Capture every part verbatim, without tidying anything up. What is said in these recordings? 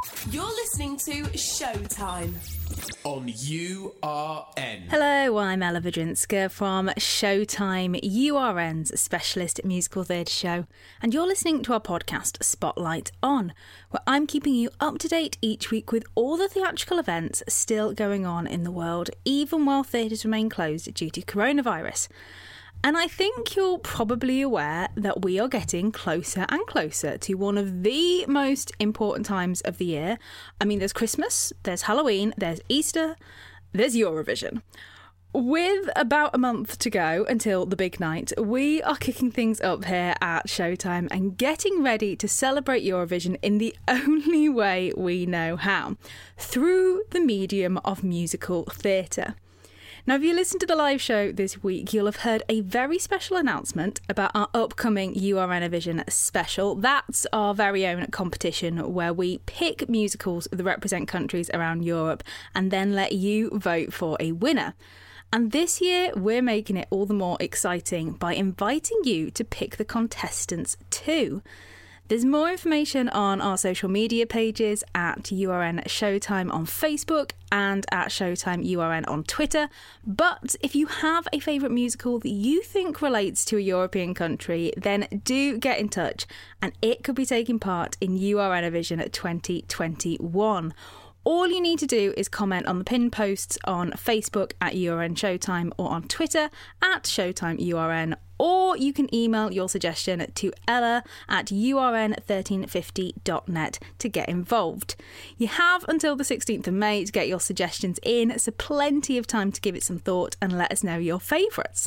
You're listening to Showtime on U R N. Hello, I'm Ella Vidrinska from Showtime, U R N's specialist musical theatre show, and you're listening to our podcast Spotlight On, where I'm keeping you up to date each week with all the theatrical events still going on in the world, even while theatres remain closed due to coronavirus. And I think you're probably aware that we are getting closer and closer to one of the most important times of the year. I mean, there's Christmas, there's Halloween, there's Easter, there's Eurovision. With about a month to go until the big night, we are kicking things up here at Showtime and getting ready to celebrate Eurovision in the only way we know how, through the medium of musical theatre. Now, if you listened to the live show this week, you'll have heard a very special announcement about our upcoming Eurovision special. That's our very own competition where we pick musicals that represent countries around Europe and then let you vote for a winner. And this year, we're making it all the more exciting by inviting you to pick the contestants too. There's more information on our social media pages at U R N Showtime on Facebook and at Showtime U R N on Twitter. But if you have a favourite musical that you think relates to a European country, then do get in touch and it could be taking part in Eurovision twenty twenty-one. All you need to do is comment on the pinned posts on Facebook at U R N Showtime or on Twitter at Showtime U R N, or you can email your suggestion to ella at U R N thirteen fifty dot net to get involved. You have until the sixteenth of May to get your suggestions in, so plenty of time to give it some thought and let us know your favourites.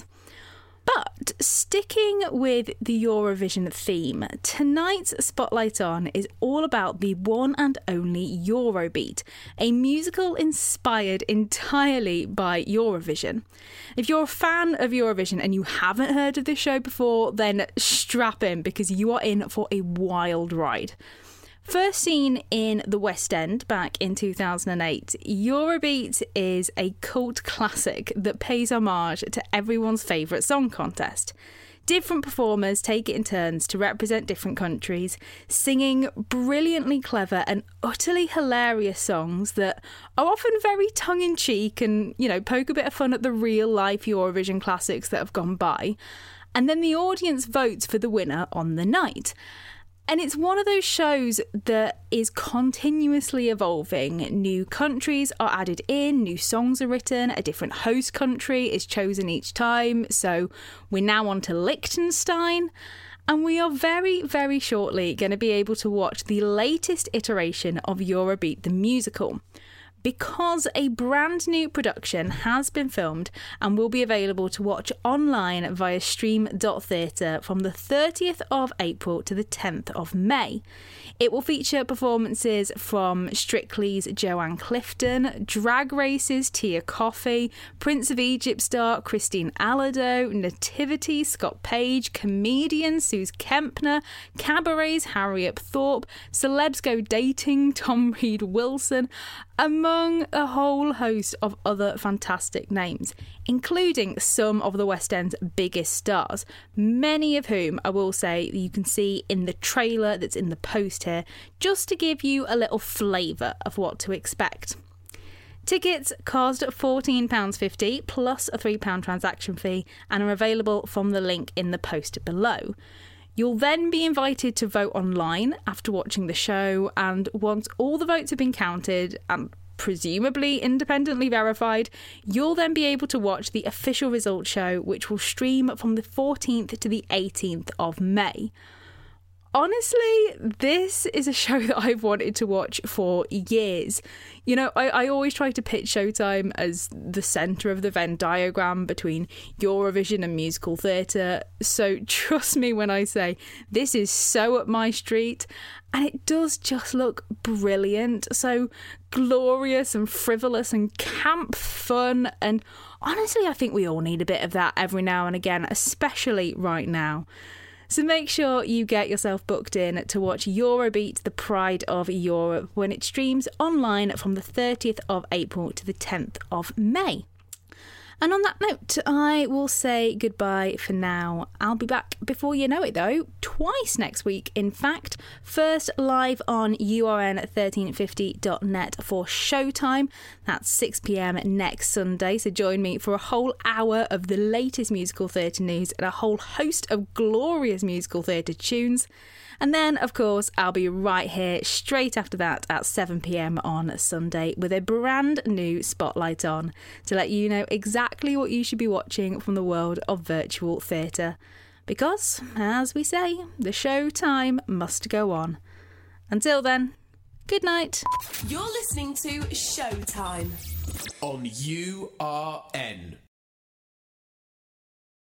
But sticking with the Eurovision theme, tonight's Spotlight On is all about the one and only Eurobeat, a musical inspired entirely by Eurovision. If you're a fan of Eurovision and you haven't heard of this show before, then strap in because you are in for a wild ride. First seen in the West End back in two thousand eight, Eurobeat is a cult classic that pays homage to everyone's favourite song contest. Different performers take it in turns to represent different countries, singing brilliantly clever and utterly hilarious songs that are often very tongue-in-cheek and, you know, poke a bit of fun at the real-life Eurovision classics that have gone by. And then the audience votes for the winner on the night. And it's one of those shows that is continuously evolving. New countries are added in, new songs are written, a different host country is chosen each time. So we're now on to Liechtenstein. And we are very, very shortly going to be able to watch the latest iteration of Eurobeat the musical, because a brand new production has been filmed and will be available to watch online via stream dot theatre from the thirtieth of April to the tenth of May. It will feature performances from Strictly's Joanne Clifton, Drag Race's Tia Coffey, Prince of Egypt star Christine Alado, Nativity, Scott Page, comedian Suze Kempner, Cabaret's Harriet Thorpe, Celebs Go Dating Tom Reed Wilson, among a whole host of other fantastic names, including some of the West End's biggest stars, many of whom I will say you can see in the trailer that's in the post here, just to give you a little flavour of what to expect. Tickets cost fourteen pounds fifty plus a three pounds transaction fee and are available from the link in the post below. You'll then be invited to vote online after watching the show, and once all the votes have been counted and presumably independently verified, you'll then be able to watch the official results show, which will stream from the fourteenth to the eighteenth of May. Honestly, this is a show that I've wanted to watch for years. You know, I, I always try to pitch Showtime as the centre of the Venn diagram between Eurovision and musical theatre. So trust me when I say this is so up my street. And it does just look brilliant. So glorious and frivolous and camp fun. And honestly, I think we all need a bit of that every now and again, especially right now. So make sure you get yourself booked in to watch Eurobeat, the Pride of Europe, when it streams online from the thirtieth of April to the tenth of May. And on that note, I will say goodbye for now. I'll be back before you know it, though, twice next week. In fact, first live on U R N thirteen fifty dot net for Showtime. That's six p.m. next Sunday. So join me for a whole hour of the latest musical theatre news and a whole host of glorious musical theatre tunes. And then, of course, I'll be right here straight after that at seven p.m. on Sunday with a brand new spotlight on to let you know exactly what you should be watching from the world of virtual theatre. Because, as we say, the show time must go on. Until then, good night. You're listening to Showtime on U R N.